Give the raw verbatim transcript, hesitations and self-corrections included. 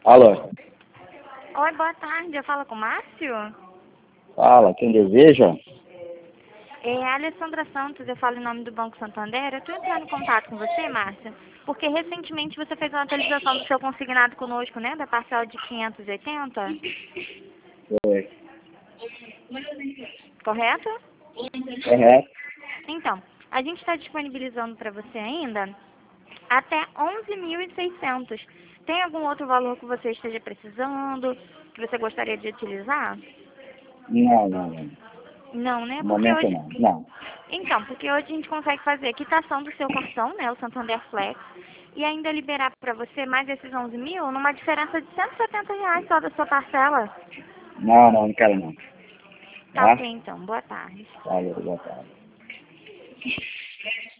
Alô? Oi, boa tarde. Eu falo com o Márcio? Fala, quem deseja? É a Alessandra Santos, eu falo em nome do Banco Santander. Eu estou entrando em contato com você, Márcia, porque recentemente você fez uma atualização do seu consignado conosco, né? Da parcela de quinhentos e oitenta, Oi. correto? Correto. Então, a gente está disponibilizando para você ainda até onze mil e seiscentos. Tem algum outro valor que você esteja precisando, que você gostaria de utilizar? Não, não, não. Não, né? No Porque momento hoje... não. Não. Então, porque hoje a gente consegue fazer a quitação do seu cartão, né, o Santander Flex, e ainda liberar para você mais esses onze mil numa diferença de cento e setenta reais só da sua parcela. Não, não, não quero não. Tá Tá? ok, então. Boa tarde. Valeu, boa tarde.